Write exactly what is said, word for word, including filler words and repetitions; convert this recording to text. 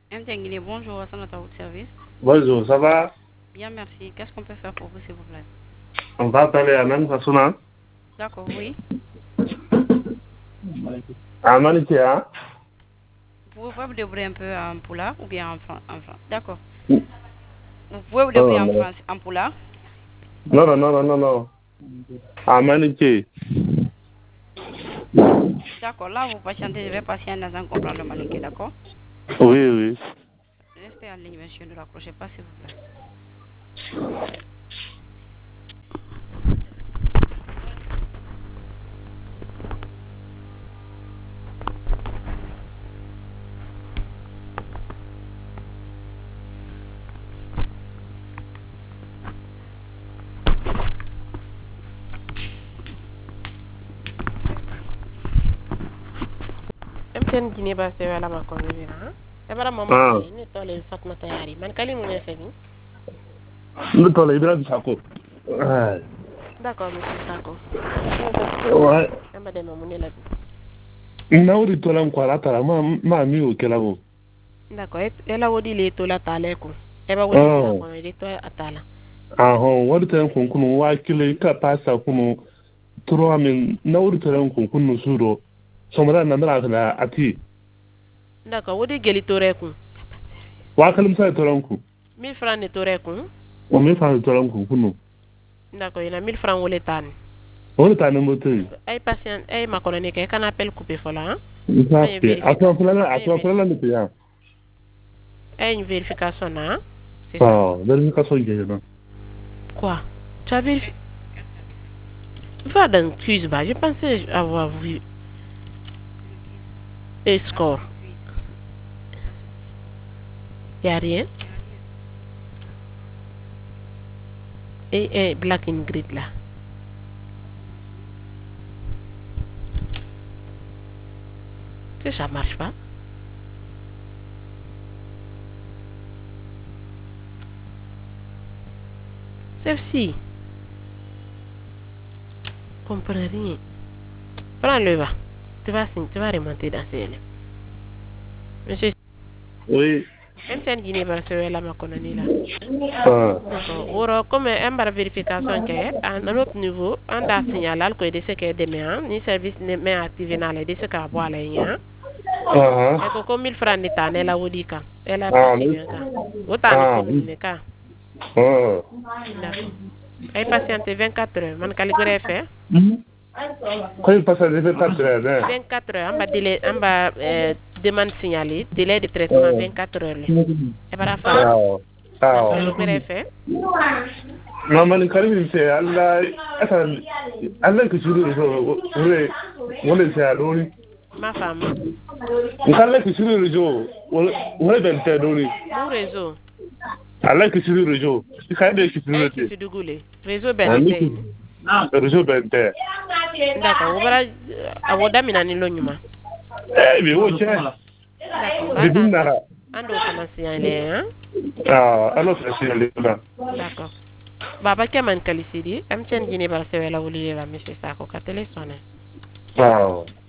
M T N, bonjour, à notre service. Bonjour, ça va? Bien, merci. Qu'est-ce qu'on peut faire pour vous, s'il vous plaît? On va parler à même façon, hein? D'accord, oui. À Manitia, hein? Vous pouvez vous débrouiller un peu en poula ou bien en français? D'accord. Vous pouvez vous débrouiller Non, en non, français, en poula? non, non, non, non, non. À Manitia. D'accord, là, vous patientez, je vais passer un instant comprendre le malinqué, d'accord? Oui, oui. Restez en ligne, monsieur, ne raccrochez pas, s'il vous plaît. M T N Guinée ba sewa la ma ko ni na e bara mo Ah, ma ni to le Fatma Tayari man kali mu ne fe ni nous t'en libérons ça, quoi. Ouais. d'accord monsieur Sako Ouais. e ba de mo mu ne la bi Nauri tola mkwala tala, ma, ma mi o kela go. d'accord e la wodi le to la tale ko e ba wodi la Oh. ko le to atala Ah, oh, wadi tala kunkunu, wa kile ka pasa kunu, turo amin, nauri tala kunkunu suro. Somra na mera kana ati. d'accord wodi geli to re ku Wa kalim sa tola ku. mille francs ne to re ku O mi fa tola kunkunu. d'accord ina mille francs wole tan Wani ta ne moto. ay patient ay ma ko ne ke kana appel couper fola Exactly. Atwa fulana, atwa fulana ni pia. ay une vérification na c'est ça Ah, vérification gena. quoi tu as vérifié va dans quiz ba je pensais avoir vu et score y a rien et, et black and grid là que ça marche pas celle-ci comprends rien prends-le va tu vas tu vas remonter dans celle monsieur Oui. M T N Guinée ba sewe la ma kononi là Ah. d'accord woro comme un bar vérification que à un autre niveau on a signalé al ko de ce que demain ni service ne mais activé na le de ce ka bo ala nya Ah. e ko ko mille francs ni tane la wodi ka elle a Ah, passé mais. bien ka wotani Ah. commune ne ka Ah. d'accord ay patienter vingt-quatre heures man kali gore fait Quand il passe à vingt-quatre heures, hein? vingt-quatre heures on va délai on va euh, demande signalée délai de traitement vingt-quatre heures e bara fa Ah. Ah. kali gore fait Mama ni karibu se Allah asa Allah ki shuru so wore wole se adori. ma femme Allah ki shuru jo wole ben te adori. mon réseau Allah ki shuru jo. Ka de ki shuru ay ki te. si dugule réseau ben Ani tay ki rejo ben te. d'accord wo bara awoda minani lo nyuma Eh bi wo che. d'accord Bi anda nara. ando fana signalé hein Ah, alors c'est c'est le là. d'accord baba keman kali sidi am ten Guinée ba sewe la wuli la monsieur Sako ka téléphone Ah.